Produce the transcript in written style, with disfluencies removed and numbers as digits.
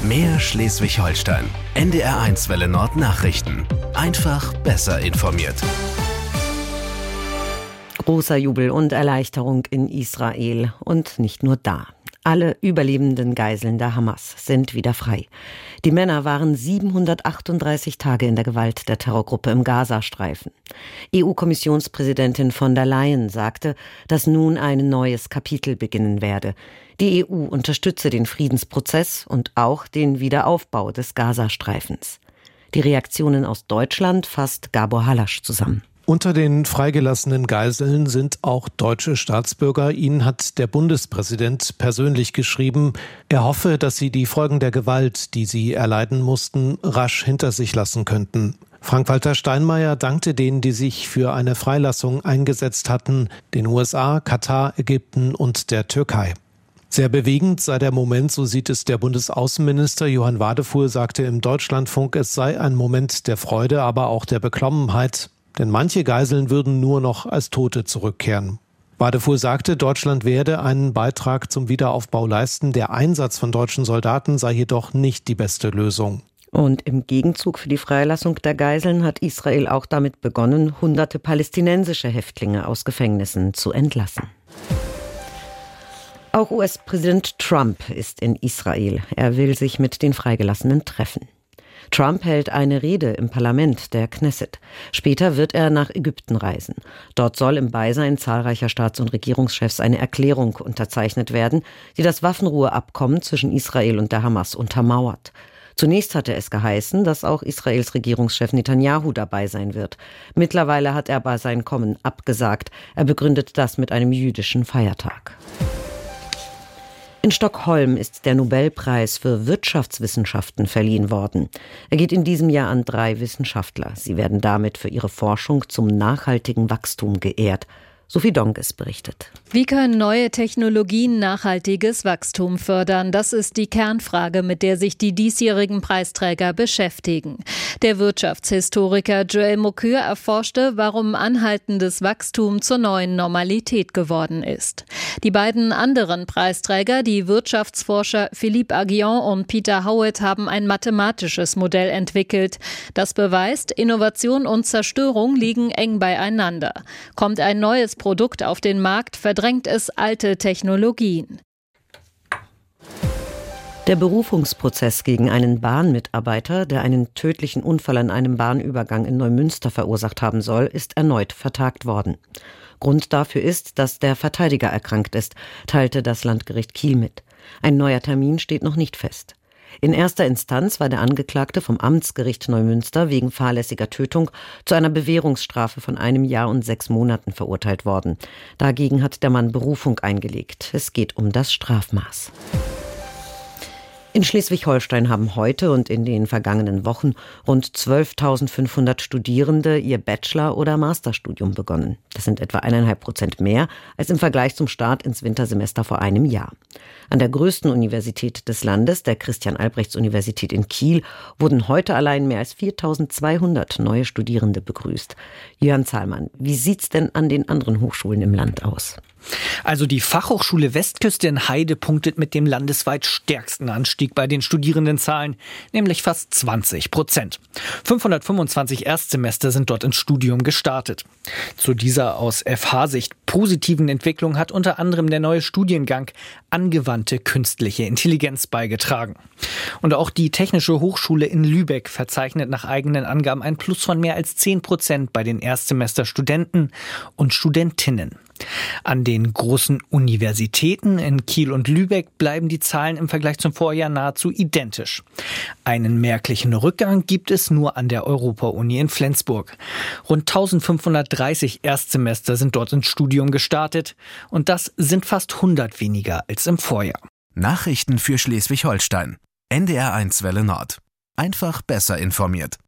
Mehr Schleswig-Holstein. NDR1 Welle Nord Nachrichten. Einfach besser informiert. Großer Jubel und Erleichterung in Israel. Und nicht nur da. Alle überlebenden Geiseln der Hamas sind wieder frei. Die Männer waren 738 Tage in der Gewalt der Terrorgruppe im Gazastreifen. EU-Kommissionspräsidentin von der Leyen sagte, dass nun ein neues Kapitel beginnen werde. Die EU unterstütze den Friedensprozess und auch den Wiederaufbau des Gazastreifens. Die Reaktionen aus Deutschland fasst Gabor Halasch zusammen. Unter den freigelassenen Geiseln sind auch deutsche Staatsbürger. Ihnen hat der Bundespräsident persönlich geschrieben, er hoffe, dass sie die Folgen der Gewalt, die sie erleiden mussten, rasch hinter sich lassen könnten. Frank-Walter Steinmeier dankte denen, die sich für eine Freilassung eingesetzt hatten, den USA, Katar, Ägypten und der Türkei. Sehr bewegend sei der Moment, so sieht es der Bundesaußenminister Johann Wadefuhl, sagte im Deutschlandfunk, es sei ein Moment der Freude, aber auch der Beklommenheit. Denn manche Geiseln würden nur noch als Tote zurückkehren. Wadefuhl sagte, Deutschland werde einen Beitrag zum Wiederaufbau leisten. Der Einsatz von deutschen Soldaten sei jedoch nicht die beste Lösung. Und im Gegenzug für die Freilassung der Geiseln hat Israel auch damit begonnen, hunderte palästinensische Häftlinge aus Gefängnissen zu entlassen. Auch US-Präsident Trump ist in Israel. Er will sich mit den Freigelassenen treffen. Trump hält eine Rede im Parlament der Knesset. Später wird er nach Ägypten reisen. Dort soll im Beisein zahlreicher Staats- und Regierungschefs eine Erklärung unterzeichnet werden, die das Waffenruheabkommen zwischen Israel und der Hamas untermauert. Zunächst hatte es geheißen, dass auch Israels Regierungschef Netanyahu dabei sein wird. Mittlerweile hat er aber sein Kommen abgesagt. Er begründet das mit einem jüdischen Feiertag. In Stockholm ist der Nobelpreis für Wirtschaftswissenschaften verliehen worden. Er geht in diesem Jahr an 3 Wissenschaftler. Sie werden damit für ihre Forschung zum nachhaltigen Wachstum geehrt. Sophie Donges berichtet. Wie können neue Technologien nachhaltiges Wachstum fördern? Das ist die Kernfrage, mit der sich die diesjährigen Preisträger beschäftigen. Der Wirtschaftshistoriker Joel Mokyr erforschte, warum anhaltendes Wachstum zur neuen Normalität geworden ist. Die beiden anderen Preisträger, die Wirtschaftsforscher Philippe Aghion und Peter Howitt, haben ein mathematisches Modell entwickelt. Das beweist, Innovation und Zerstörung liegen eng beieinander. Kommt ein neues Produkt auf den Markt, verdrängt es alte Technologien. Der Berufungsprozess gegen einen Bahnmitarbeiter, der einen tödlichen Unfall an einem Bahnübergang in Neumünster verursacht haben soll, ist erneut vertagt worden. Grund dafür ist, dass der Verteidiger erkrankt ist, teilte das Landgericht Kiel mit. Ein neuer Termin steht noch nicht fest. In erster Instanz war der Angeklagte vom Amtsgericht Neumünster wegen fahrlässiger Tötung zu einer Bewährungsstrafe von 1 Jahr und 6 Monaten verurteilt worden. Dagegen hat der Mann Berufung eingelegt. Es geht um das Strafmaß. In Schleswig-Holstein haben heute und in den vergangenen Wochen rund 12.500 Studierende ihr Bachelor- oder Masterstudium begonnen. Das sind etwa 1,5% mehr als im Vergleich zum Start ins Wintersemester vor einem Jahr. An der größten Universität des Landes, der Christian-Albrechts-Universität in Kiel, wurden heute allein mehr als 4.200 neue Studierende begrüßt. Jörn Zahlmann, wie sieht's denn an den anderen Hochschulen im Land aus? Also die Fachhochschule Westküste in Heide punktet mit dem landesweit stärksten Anstieg bei den Studierendenzahlen, nämlich fast 20%. 525 Erstsemester sind dort ins Studium gestartet. Zu dieser aus FH-Sicht positiven Entwicklung hat unter anderem der neue Studiengang Angewandte künstliche Intelligenz beigetragen. Und auch die Technische Hochschule in Lübeck verzeichnet nach eigenen Angaben ein Plus von mehr als 10% bei den Erstsemesterstudenten und Studentinnen. An den großen Universitäten in Kiel und Lübeck bleiben die Zahlen im Vergleich zum Vorjahr nahezu identisch. Einen merklichen Rückgang gibt es nur an der Europa-Uni in Flensburg. Rund 1530 Erstsemester sind dort ins Studium gestartet und das sind fast 100 weniger als im Vorjahr. Nachrichten für Schleswig-Holstein. NDR1 Welle Nord. Einfach besser informiert.